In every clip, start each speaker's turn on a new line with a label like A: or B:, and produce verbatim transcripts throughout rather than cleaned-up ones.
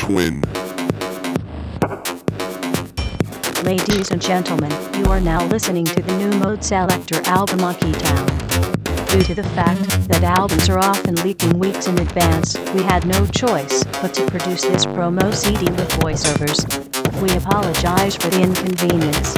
A: Twin.
B: Ladies and gentlemen, you are now listening to the new Mode Selector album Monkey Town. Due to the fact that albums are often leaking weeks in advance, we had no choice but to produce this promo C D with voiceovers. We apologize for the inconvenience.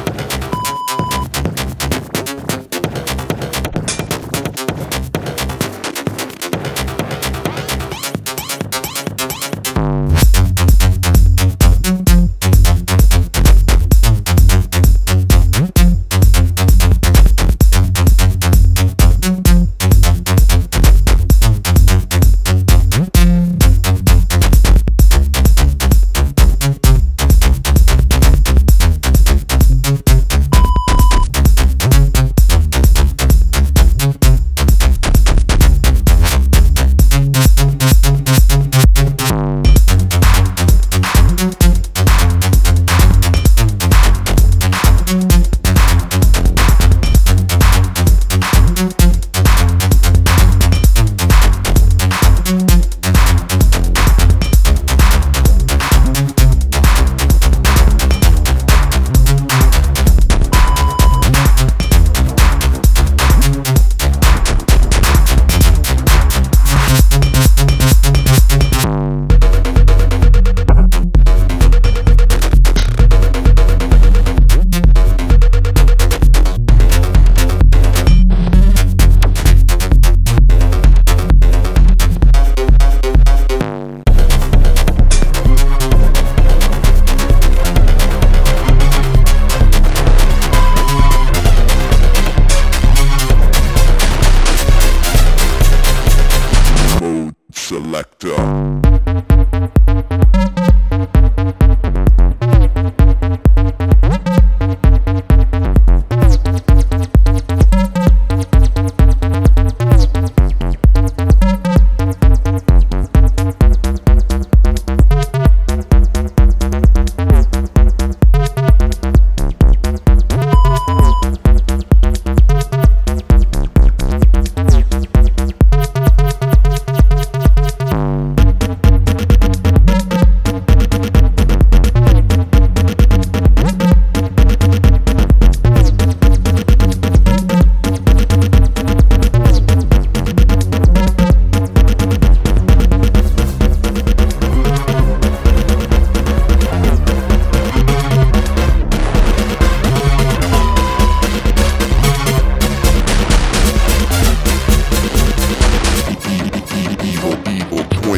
A: Selector.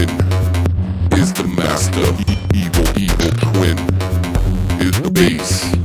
A: Is the master, evil, evil twin, is the bass.